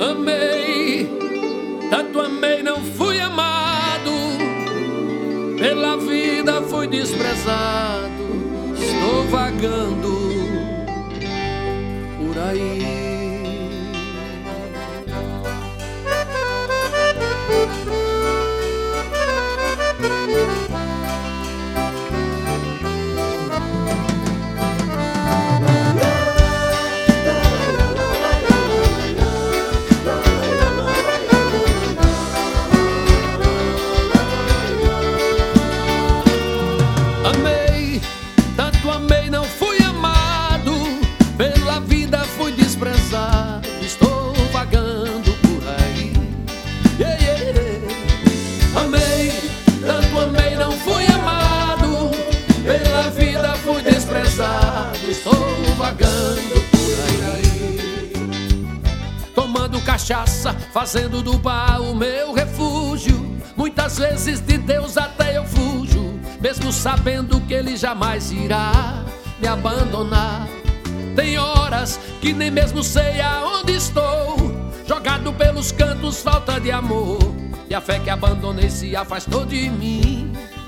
Amei, tanto amei, não fui amado. Pela vida fui desprezado. Estou vagando por aí. Amei, tanto amei, não fui amado. Pela vida fui desprezado. Estou vagando por aí. Yeah, yeah. Amei, tanto amei, não fui amado. Pela vida fui desprezado. Estou vagando por aí. Tomando cachaça, fazendo do bar o meu refúgio. Muitas vezes de Deus até eu fujo, mesmo sabendo que Ele jamais irá me abandonar. Tem horas que nem mesmo sei aonde estou, jogado pelos cantos, falta de amor. E a fé que abandonei se afastou de mim.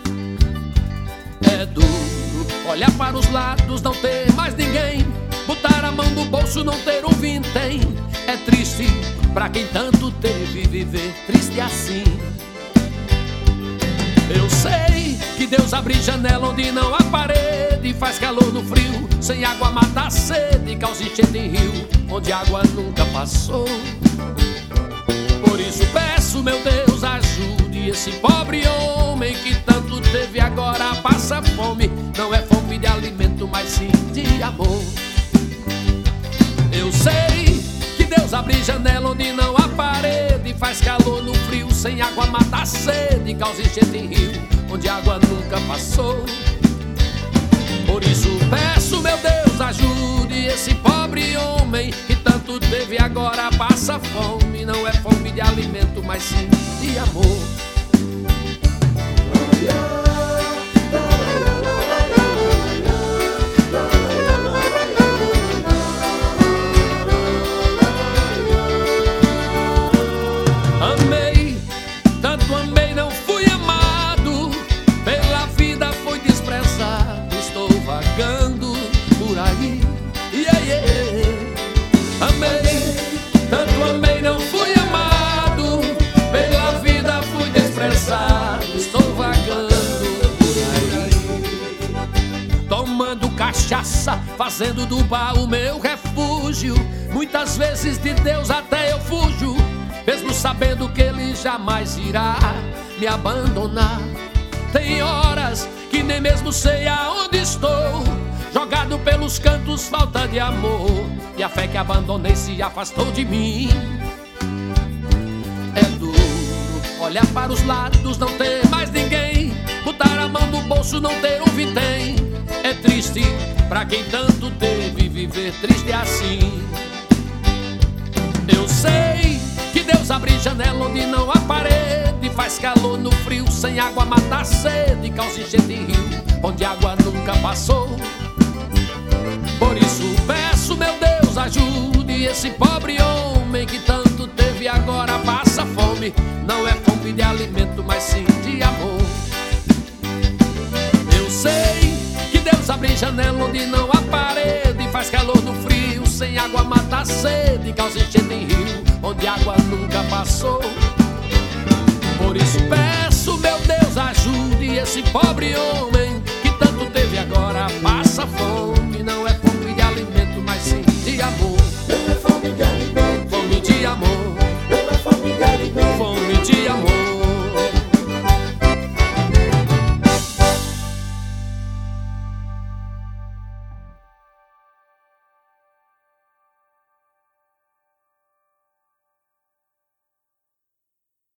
É duro olhar para os lados, não ter mais ninguém, botar a mão no bolso, não ter um vintém. É triste pra quem tanto teve, viver triste assim. Eu sei que Deus abre janela onde não há parede, faz calor no frio, sem água mata a sede, causa enchente em rio onde a água nunca passou. Por isso peço, meu Deus, ajude esse pobre homem que tanto teve, agora passa fome. Não é fome de alimento, mas sim de amor. Eu sei que Deus abre janela onde não há parede, faz calor no frio, sem água mata a sede, causa enchente em rio onde a água nunca passou. Por isso peço, meu Deus, ajude esse pobre homem que tanto teve, agora passa fome. Não é fome de alimento, mas sim de amor. Amei, tanto amei, não fui amado. Pela vida fui desprezado. Estou vagando por aí. Yeah, yeah. Amei, tanto amei, não fui amado. Pela vida fui desprezado. Estou vagando por aí. Tomando cachaça, fazendo do bar o meu refúgio. Muitas vezes de Deus até eu fujo, mesmo sabendo que Ele jamais irá me abandonar. Tem horas que nem mesmo sei aonde estou, jogado pelos cantos, falta de amor. E a fé que abandonei se afastou de mim. É duro olhar para os lados, não ter mais ninguém, botar a mão no bolso, não ter um vintém. É triste pra quem tanto teve, viver triste assim. Eu sei que Deus abre janela onde não há parede, faz calor no frio, sem água mata a sede, causa enchente em rio onde a água nunca passou. Por isso peço, meu Deus, ajude esse pobre homem que tanto teve, agora passa fome. Não é fome de alimento, mas sim de amor. Eu sei que Deus abre janela onde não há parede, faz calor no frio, sem água mata a sede, causa enchente em rio onde a água nunca passou. Por isso peço, meu Deus, ajude esse pobre homem